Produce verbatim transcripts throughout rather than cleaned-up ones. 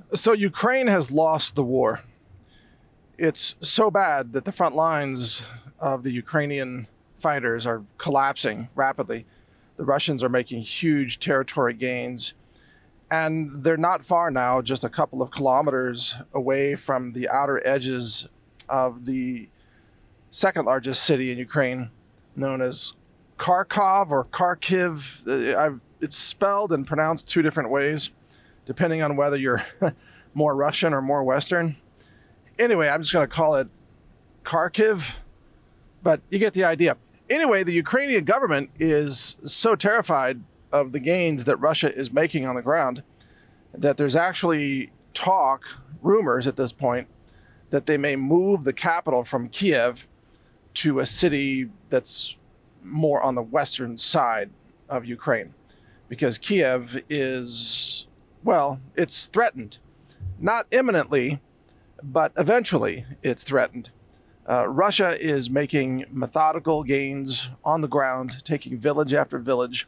So Ukraine has lost the war. It's so bad that the front lines of the Ukrainian fighters are collapsing rapidly. The Russians are making huge territory gains, and they're not far now, just a couple of kilometers away from the outer edges of the second largest city in Ukraine, known as Kharkov or Kharkiv. I've, it's spelled and pronounced two different ways, depending on whether you're more Russian or more Western. Anyway, I'm just going to call it Kharkiv, but you get the idea. Anyway, the Ukrainian government is so terrified of the gains that Russia is making on the ground that there's actually talk, rumors at this point, that they may move the capital from Kiev to a city that's more on the western side of Ukraine, because Kiev is, well, it's threatened. Not imminently, but eventually it's threatened. Uh, Russia is making methodical gains on the ground, taking village after village.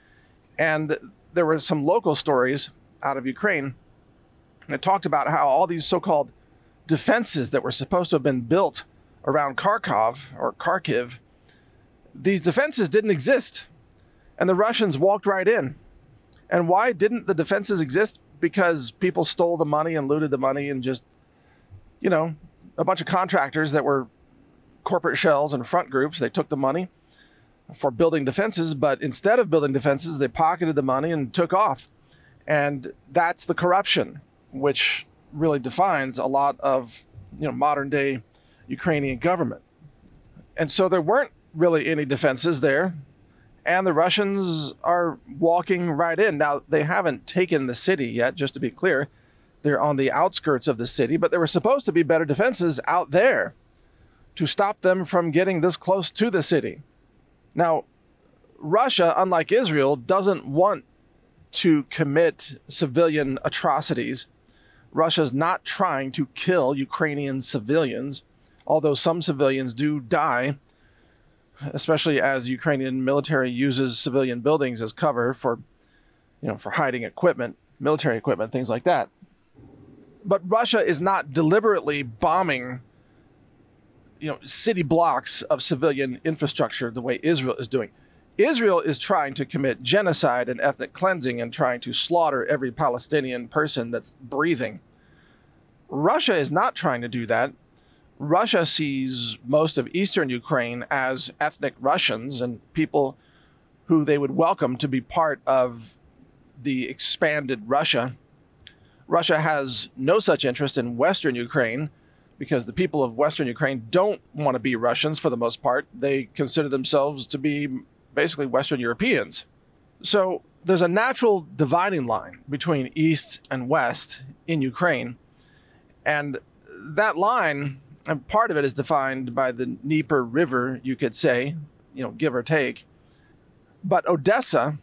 And there were some local stories out of Ukraine that talked about how all these so-called defenses that were supposed to have been built around Kharkov or Kharkiv, these defenses didn't exist. And the Russians walked right in. And why didn't the defenses exist? Because people stole the money and looted the money, and just, you know, a bunch of contractors that were corporate shells and front groups, they took the money for building defenses, but instead of building defenses, they pocketed the money and took off. And that's the corruption, which really defines a lot of, you know, modern day Ukrainian government. And so there weren't really any defenses there, and the Russians are walking right in. Now, they haven't taken the city yet, just to be clear. They're on the outskirts of the city, but there were supposed to be better defenses out there to stop them from getting this close to the city. Now, Russia, unlike Israel, doesn't want to commit civilian atrocities. Russia's not trying to kill Ukrainian civilians, although some civilians do die, especially as Ukrainian military uses civilian buildings as cover for, you know, for hiding equipment, military equipment, things like that. But Russia is not deliberately bombing, you know, city blocks of civilian infrastructure the way Israel is doing. Israel is trying to commit genocide and ethnic cleansing and trying to slaughter every Palestinian person that's breathing. Russia is not trying to do that. Russia sees most of eastern Ukraine as ethnic Russians and people who they would welcome to be part of the expanded Russia. Russia has no such interest in western Ukraine because the people of western Ukraine don't want to be Russians for the most part. They consider themselves to be basically Western Europeans. So there's a natural dividing line between East and West in Ukraine. And that line, and part of it is defined by the Dnieper River, you could say, you know, give or take. But Odessa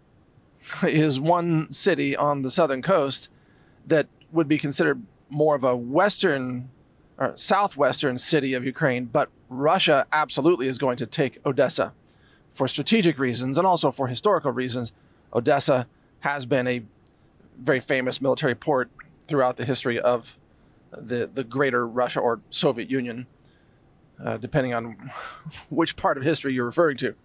is one city on the southern coast that would be considered more of a western or southwestern city of Ukraine, but Russia absolutely is going to take Odessa for strategic reasons and also for historical reasons. Odessa has been a very famous military port throughout the history of the, the greater Russia or Soviet Union, uh, depending on which part of history you're referring to.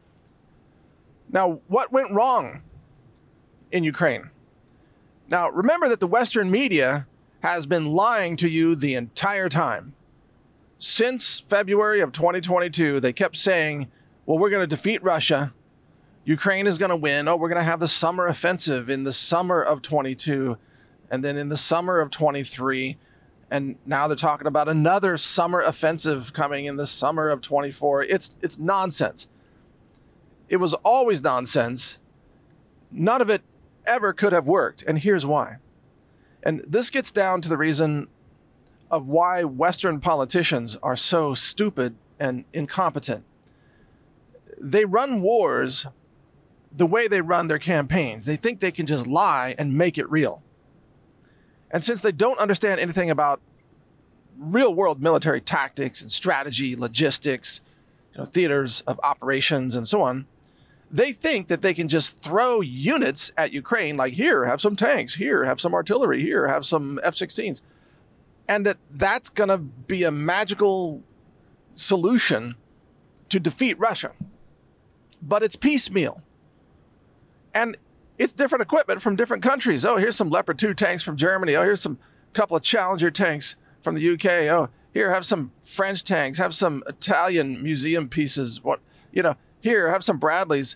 Now, what went wrong in Ukraine? Now, remember that the Western media has been lying to you the entire time. Since February of twenty twenty-two, they kept saying, well, we're going to defeat Russia. Ukraine is going to win. Oh, we're going to have the summer offensive in the summer of twenty-two, and then in the summer of twenty-three. And now they're talking about another summer offensive coming in the summer of twenty-four. It's it's nonsense. It was always nonsense. None of it ever could have worked. And here's why. And this gets down to the reason of why Western politicians are so stupid and incompetent. They run wars the way they run their campaigns. They think they can just lie and make it real. And since they don't understand anything about real world military tactics and strategy, logistics, you know, theaters of operations and so on, They think that they can just throw units at Ukraine, like, here, have some tanks, here, have some artillery, here, have some F sixteens. And that that's going to be a magical solution to defeat Russia. But it's piecemeal. And it's different equipment from different countries. Oh, here's some Leopard two tanks from Germany. Oh, here's some couple of Challenger tanks from the U K. Oh, here, have some French tanks. Have some Italian museum pieces. What, you know, here, have some Bradleys.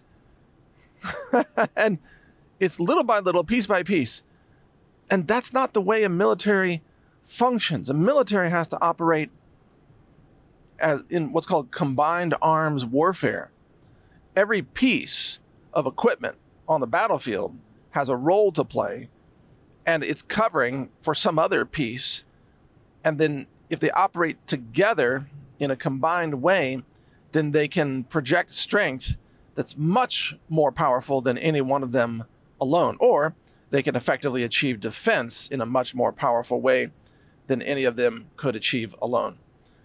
And it's little by little, piece by piece. And that's not the way a military functions. A military has to operate as in what's called combined arms warfare. Every piece of equipment on the battlefield has a role to play, and it's covering for some other piece. And then if they operate together in a combined way, then they can project strength that's much more powerful than any one of them alone. Or they can effectively achieve defense in a much more powerful way than any of them could achieve alone.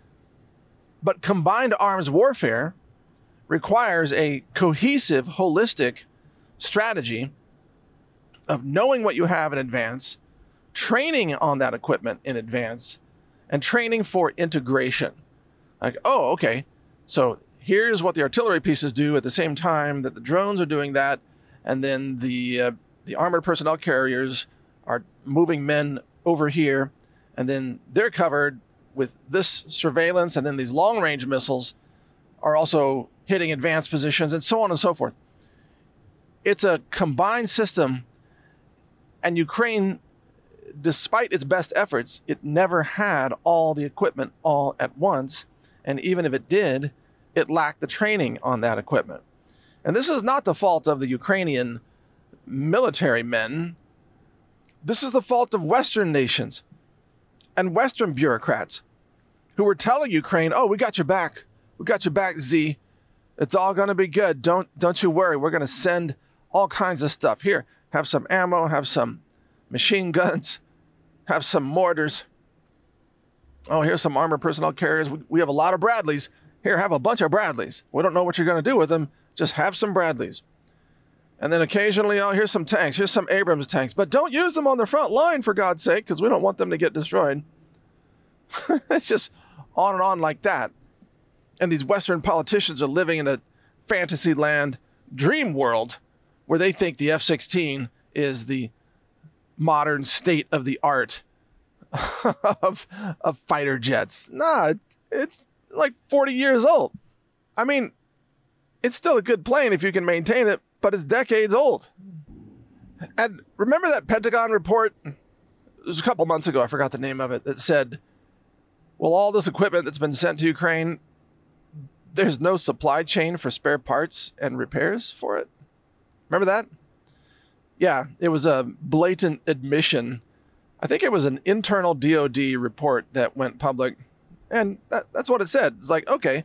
But combined arms warfare requires a cohesive, holistic strategy of knowing what you have in advance, training on that equipment in advance, and training for integration. Like, oh, okay, so here's what the artillery pieces do at the same time that the drones are doing that, and then the uh, the armored personnel carriers are moving men over here, and then they're covered with this surveillance, and then these long-range missiles are also hitting advanced positions, and so on and so forth. It's a combined system, and Ukraine, despite its best efforts, it never had all the equipment all at once, and even if it did, it lacked the training on that equipment. And this is not the fault of the Ukrainian military men. This is the fault of Western nations and Western bureaucrats who were telling Ukraine, oh, we got your back. We got your back, Z. It's all going to be good. Don't, don't you worry. We're going to send all kinds of stuff. Here, have some ammo, have some machine guns, have some mortars. Oh, here's some armored personnel carriers. We, we have a lot of Bradleys. Here, have a bunch of Bradleys. We don't know what you're going to do with them. Just have some Bradleys. And then occasionally, oh, here's some tanks. Here's some Abrams tanks. But don't use them on the front line, for God's sake, because we don't want them to get destroyed. It's just on and on like that. And these Western politicians are living in a fantasy land dream world where they think the F sixteen is the modern state of the art of, of fighter jets. Nah, it's like forty years old. I mean, it's still a good plane if you can maintain it, but it's decades old. And remember that Pentagon report? It was a couple months ago, I forgot the name of it, that said, well, all this equipment that's been sent to Ukraine, there's no supply chain for spare parts and repairs for it. Remember that? Yeah, it was a blatant admission. I think it was an internal D O D report that went public. And that, that's what it said. It's like, okay,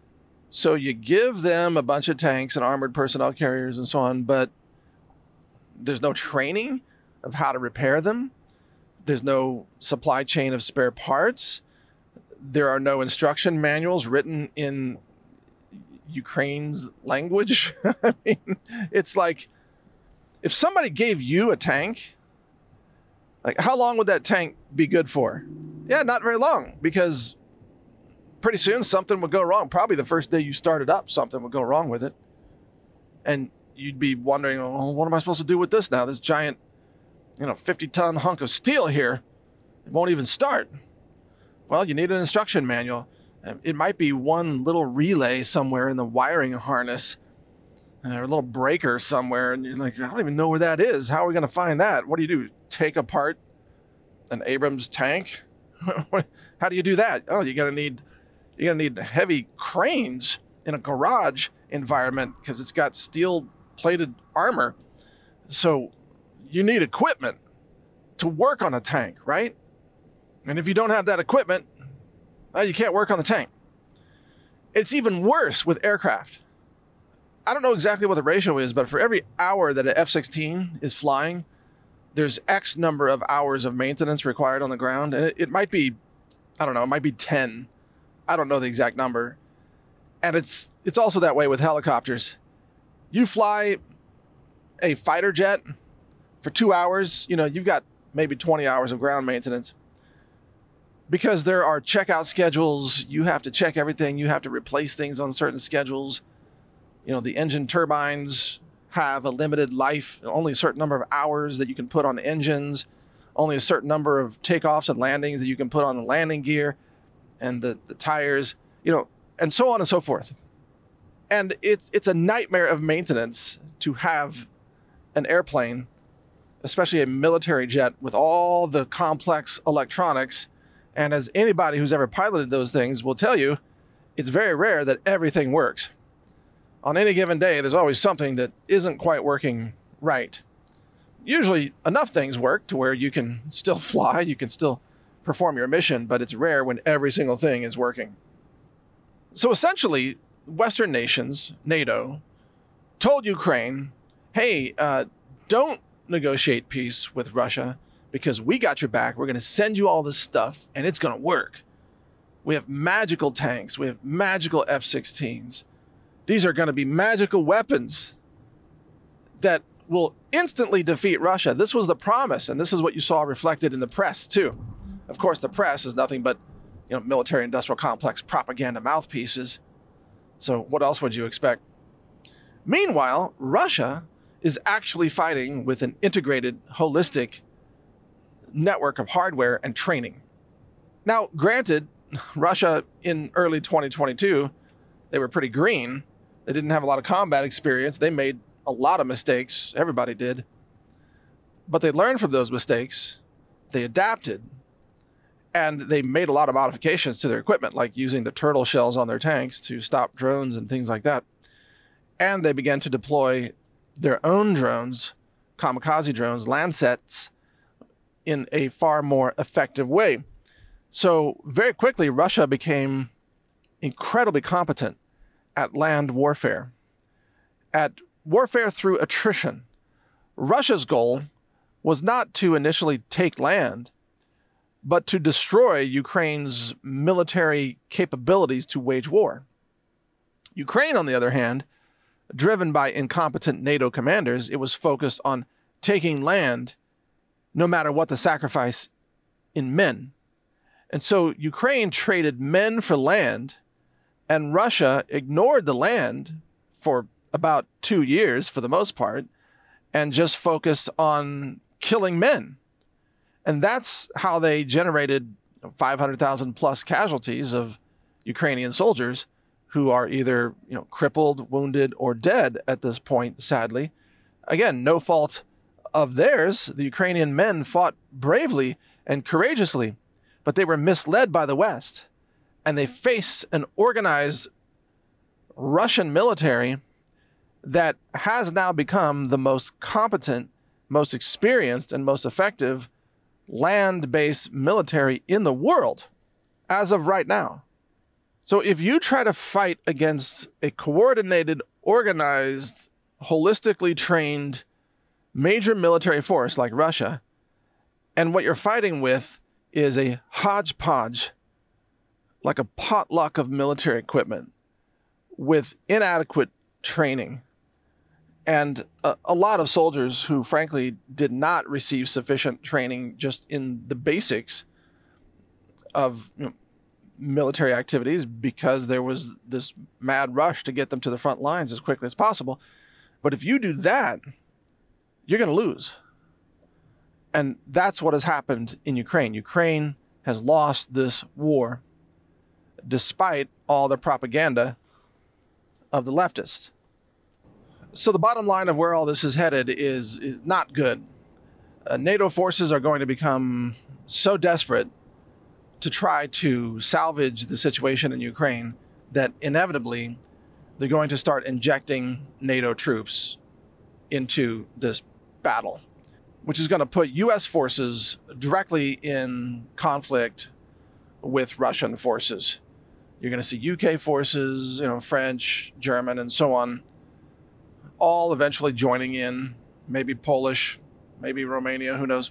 so you give them a bunch of tanks and armored personnel carriers and so on, but there's no training of how to repair them. There's no supply chain of spare parts. There are no instruction manuals written in Ukraine's language. I mean, it's like, if somebody gave you a tank, like, how long would that tank be good for? Yeah, not very long, because pretty soon something would go wrong. Probably the first day you started up, something would go wrong with it. And you'd be wondering, oh, what am I supposed to do with this now? This giant, you know, fifty ton hunk of steel here. It won't even start. Well, you need an instruction manual. It might be one little relay somewhere in the wiring harness, and a little breaker somewhere, and you're like, I don't even know where that is. How are we going to find that? What do you do? Take apart an Abrams tank? How do you do that? Oh, you're going to need you're going to need heavy cranes in a garage environment because it's got steel-plated armor. So you need equipment to work on a tank, right? And if you don't have that equipment, well, you can't work on the tank. It's even worse with aircraft. I don't know exactly what the ratio is, but for every hour that an F sixteen is flying, there's X number of hours of maintenance required on the ground. And it, it might be, I don't know, it might be ten. I don't know the exact number. And it's it's also that way with helicopters. You fly a fighter jet for two hours, you know, you've got maybe twenty hours of ground maintenance. Because there are checkout schedules, you have to check everything, you have to replace things on certain schedules. You know, the engine turbines have a limited life, only a certain number of hours that you can put on engines, only a certain number of takeoffs and landings that you can put on the landing gear and the, the tires, you know, and so on and so forth. And it's it's a nightmare of maintenance to have an airplane, especially a military jet with all the complex electronics. And as anybody who's ever piloted those things will tell you, it's very rare that everything works. On any given day, there's always something that isn't quite working right. Usually enough things work to where you can still fly, you can still perform your mission, but it's rare when every single thing is working. So essentially, Western nations, NATO, told Ukraine, hey, uh, don't negotiate peace with Russia because we got your back. We're going to send you all this stuff and it's going to work. We have magical tanks. We have magical F sixteens. These are going to be magical weapons that will instantly defeat Russia. This was the promise, and this is what you saw reflected in the press too. Of course, the press is nothing but, you know, military-industrial complex propaganda mouthpieces. So what else would you expect? Meanwhile, Russia is actually fighting with an integrated, holistic network of hardware and training. Now, granted, Russia in early twenty twenty-two, they were pretty green. They didn't have a lot of combat experience. They made a lot of mistakes. Everybody did. But they learned from those mistakes. They adapted. And they made a lot of modifications to their equipment, like using the turtle shells on their tanks to stop drones and things like that. And they began to deploy their own drones, kamikaze drones, Landsets, in a far more effective way. So very quickly, Russia became incredibly competent at land warfare, at warfare through attrition. Russia's goal was not to initially take land, but to destroy Ukraine's military capabilities to wage war. Ukraine, on the other hand, driven by incompetent NATO commanders, it was focused on taking land no matter what the sacrifice in men. And so Ukraine traded men for land, and Russia ignored the land for about two years for the most part, and just focused on killing men. And that's how they generated five hundred thousand plus casualties of Ukrainian soldiers who are either, you know, crippled, wounded, or dead at this point, sadly. Again, no fault of theirs. The Ukrainian men fought bravely and courageously, but they were misled by the West, and they faced an organized Russian military that has now become the most competent, most experienced, and most effective land-based military in the world as of right now. So if you try to fight against a coordinated, organized, holistically trained major military force like Russia, and what you're fighting with is a hodgepodge, like a potluck of military equipment with inadequate training, and a, a lot of soldiers who frankly did not receive sufficient training just in the basics of, you know, military activities, because there was this mad rush to get them to the front lines as quickly as possible. But if you do that, you're going to lose. And that's what has happened in Ukraine. Ukraine has lost this war despite all the propaganda of the leftists. So the bottom line of where all this is headed is, is not good. Uh, NATO forces are going to become so desperate to try to salvage the situation in Ukraine that inevitably they're going to start injecting NATO troops into this battle, which is going to put U S forces directly in conflict with Russian forces. You're going to see U K forces, you know, French, German, and so on, all eventually joining in, maybe Polish, maybe Romania, who knows.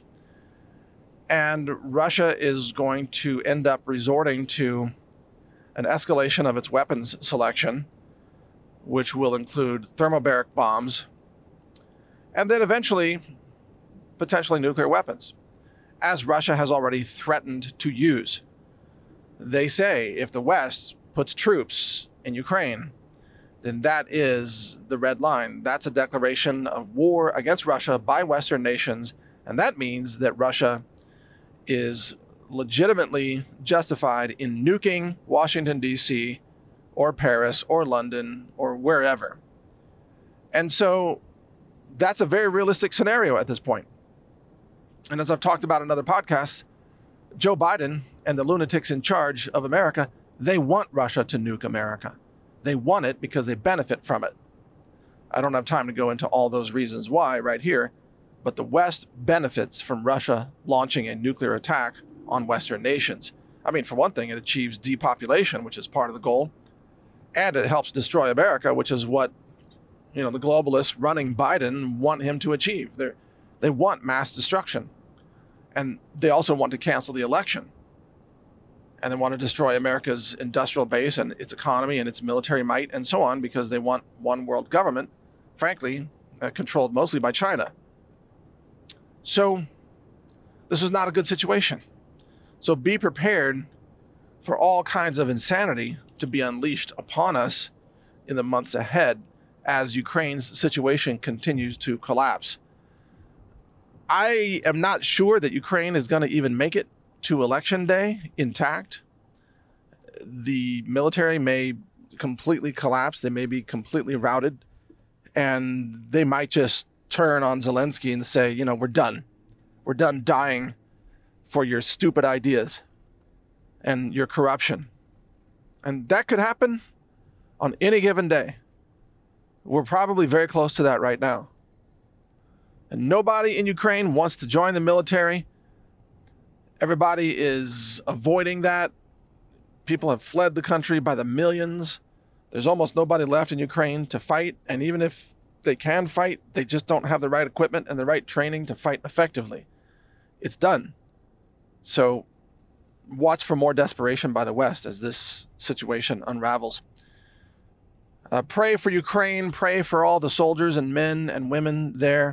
And Russia is going to end up resorting to an escalation of its weapons selection, which will include thermobaric bombs, and then eventually potentially nuclear weapons, as Russia has already threatened to use. They say if the West puts troops in Ukraine, then that is the red line. That's a declaration of war against Russia by Western nations, and that means that Russia is legitimately justified in nuking Washington, D C, or Paris, or London, or wherever. And so that's a very realistic scenario at this point. And as I've talked about in other podcasts, Joe Biden and the lunatics in charge of America, they want Russia to nuke America. They want it because they benefit from it. I don't have time to go into all those reasons why right here, but the West benefits from Russia launching a nuclear attack on Western nations. I mean, for one thing, it achieves depopulation, which is part of the goal, and it helps destroy America, which is what, you know, the globalists running Biden want him to achieve. They're, they want mass destruction, and they also want to cancel the election, and they want to destroy America's industrial base and its economy and its military might and so on, because they want one world government, frankly, uh, controlled mostly by China. So this is not a good situation. So be prepared for all kinds of insanity to be unleashed upon us in the months ahead as Ukraine's situation continues to collapse. I am not sure that Ukraine is going to even make it to election day intact. The military may completely collapse. They may be completely routed, and they might just turn on Zelensky and say, you know, we're done. We're done dying for your stupid ideas and your corruption. And that could happen on any given day. We're probably very close to that right now. And nobody in Ukraine wants to join the military. Everybody is avoiding that. People have fled the country by the millions. There's almost nobody left in Ukraine to fight. And even if they can fight, they just don't have the right equipment and the right training to fight effectively. It's done. So watch for more desperation by the West as this situation unravels. Uh, pray for Ukraine. Pray for all the soldiers and men and women there.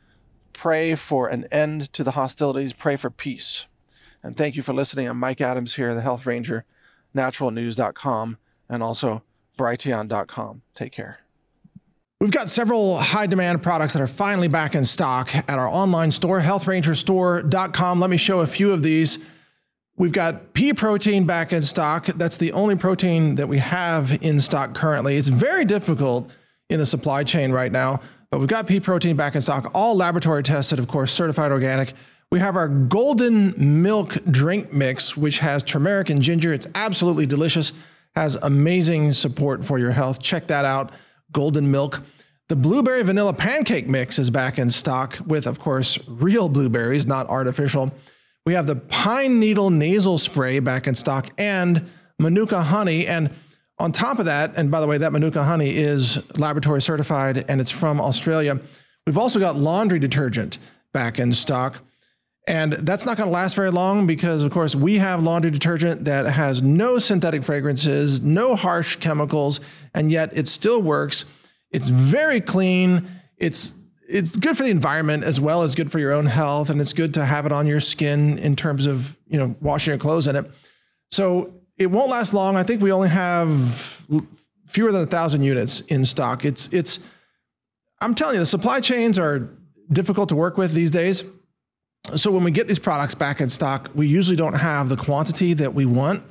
Pray for an end to the hostilities. Pray for peace. And thank you for listening. I'm Mike Adams here, the Health Ranger, natural news dot com, and also Brighteon dot com. Take care. We've got several high-demand products that are finally back in stock at our online store, health ranger store dot com. Let me show a few of these. We've got pea protein back in stock. That's the only protein that we have in stock currently. It's very difficult in the supply chain right now, but we've got pea protein back in stock, all laboratory tested, of course, certified organic. We have our golden milk drink mix, which has turmeric and ginger. It's absolutely delicious, has amazing support for your health. Check that out, golden milk. The blueberry vanilla pancake mix is back in stock with, of course, real blueberries, not artificial. We have the pine needle nasal spray back in stock and Manuka honey. And on top of that, and by the way, that Manuka honey is laboratory certified and it's from Australia. We've also got laundry detergent back in stock. And that's not going to last very long because, of course, we have laundry detergent that has no synthetic fragrances, no harsh chemicals, and yet it still works. It's very clean. It's it's good for the environment as well as good for your own health, and it's good to have it on your skin in terms of, you know, washing your clothes in it. So it won't last long. I think we only have fewer than a thousand units in stock. It's it's. I'm telling you, the supply chains are difficult to work with these days. So when we get these products back in stock, we usually don't have the quantity that we want,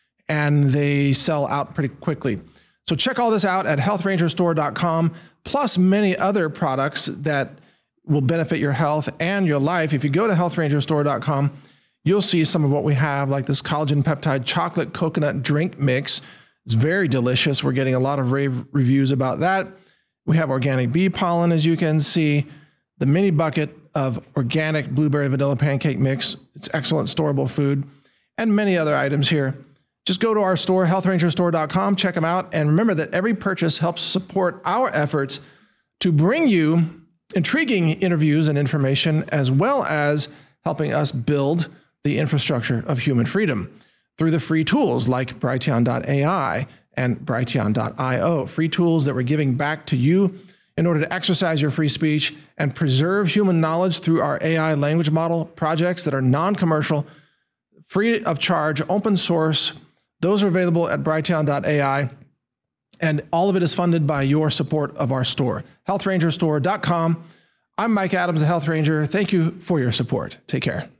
and they sell out pretty quickly. So check all this out at health ranger store dot com, plus many other products that will benefit your health and your life. If you go to health ranger store dot com, you'll see some of what we have, like this collagen peptide chocolate coconut drink mix. It's very delicious. We're getting a lot of rave reviews about that. We have organic bee pollen, as you can see, the mini bucket of organic blueberry vanilla pancake mix. It's excellent storable food, and many other items here. Just go to our store, health ranger store dot com, check them out, and remember that every purchase helps support our efforts to bring you intriguing interviews and information, as well as helping us build the infrastructure of human freedom through the free tools like Brighteon dot A I and Brighteon dot io. Free tools that we're giving back to you in order to exercise your free speech and preserve human knowledge through our A I language model projects that are non-commercial, free of charge, open source. Those are available at Brighteon dot A I, and all of it is funded by your support of our store, health ranger store dot com. I'm Mike Adams, the Health Ranger. Thank you for your support. Take care.